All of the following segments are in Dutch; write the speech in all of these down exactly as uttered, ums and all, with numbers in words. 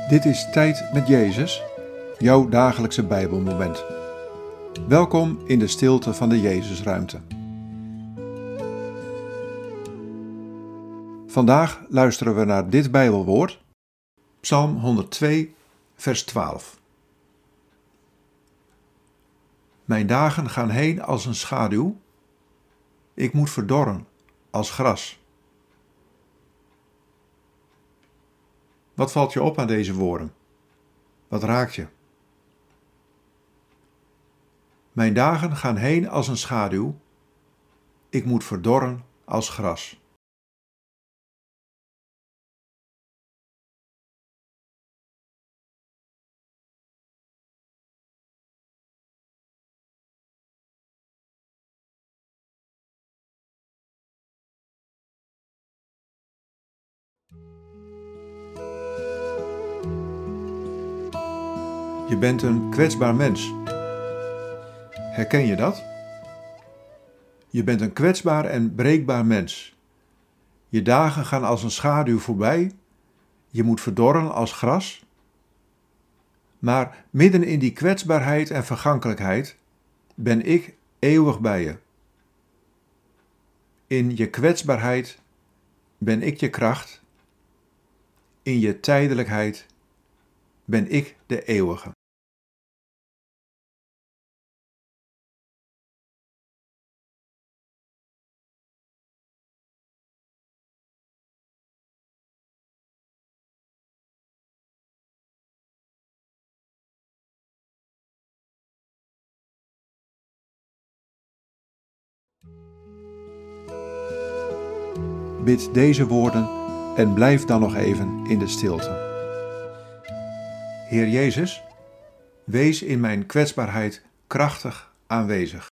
Dit is Tijd met Jezus, jouw dagelijkse Bijbelmoment. Welkom in de stilte van de Jezusruimte. Vandaag luisteren we naar dit Bijbelwoord, Psalm honderdtwee, vers twaalf. Mijn dagen gaan heen als een schaduw, ik moet verdorren als gras. Wat valt je op aan deze woorden? Wat raakt je? Mijn dagen gaan heen als een schaduw, ik moet verdorren als gras. Je bent een kwetsbaar mens. Herken je dat? Je bent een kwetsbaar en breekbaar mens. Je dagen gaan als een schaduw voorbij. Je moet verdorren als gras. Maar midden in die kwetsbaarheid en vergankelijkheid ben ik eeuwig bij je. In je kwetsbaarheid ben ik je kracht. In je tijdelijkheid ben ik de eeuwige. Bid deze woorden en blijf dan nog even in de stilte. Heer Jezus, wees in mijn kwetsbaarheid krachtig aanwezig.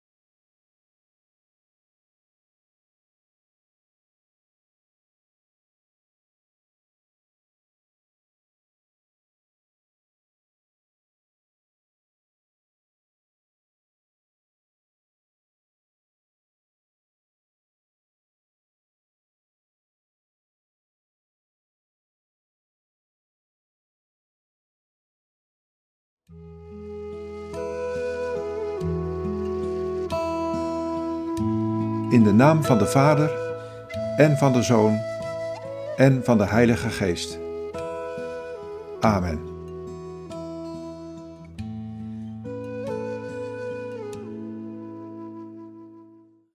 In de naam van de Vader, en van de Zoon, en van de Heilige Geest. Amen.